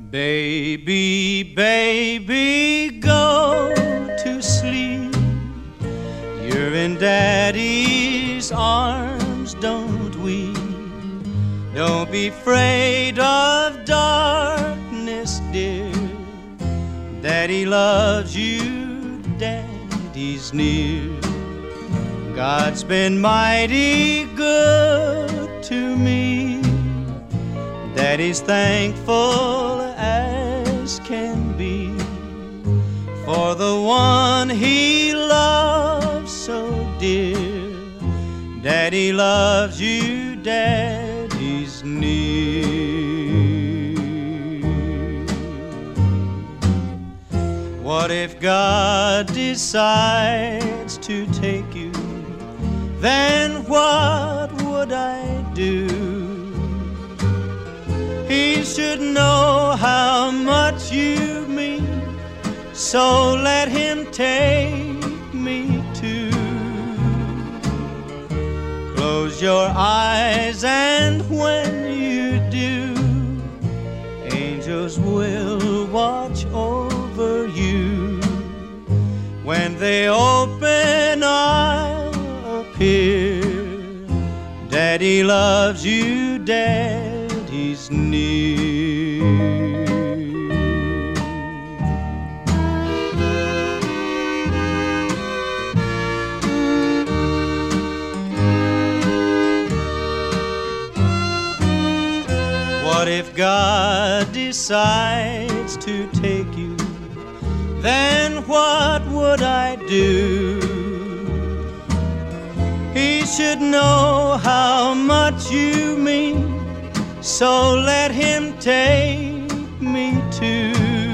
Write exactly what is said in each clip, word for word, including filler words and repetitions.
Baby, baby, go to sleep. You're in Daddy's arms, don't weep. Don't be afraid of darkness, dear. Daddy loves you, Daddy's near. God's been mighty good to me. Daddy's thankful as can be for the one he loves so dear. Daddy loves you, Daddy's near. What if God decides to take you? Then what would I do? He should know how much you mean, so let him take me too. Close your eyes and when you do, angels will watch over you. When they open, I'll appear. Daddy loves you, Daddy's near. What if God decides to take you? Then what would I do? He should know how much you mean, so let him take me too.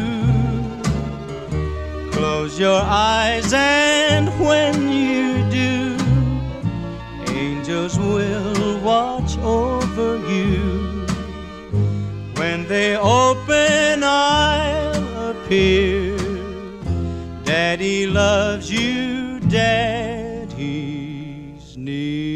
Close your eyes and when you do, angels will watch over you. When they open, I'll appear. Daddy loves you, Daddy's near.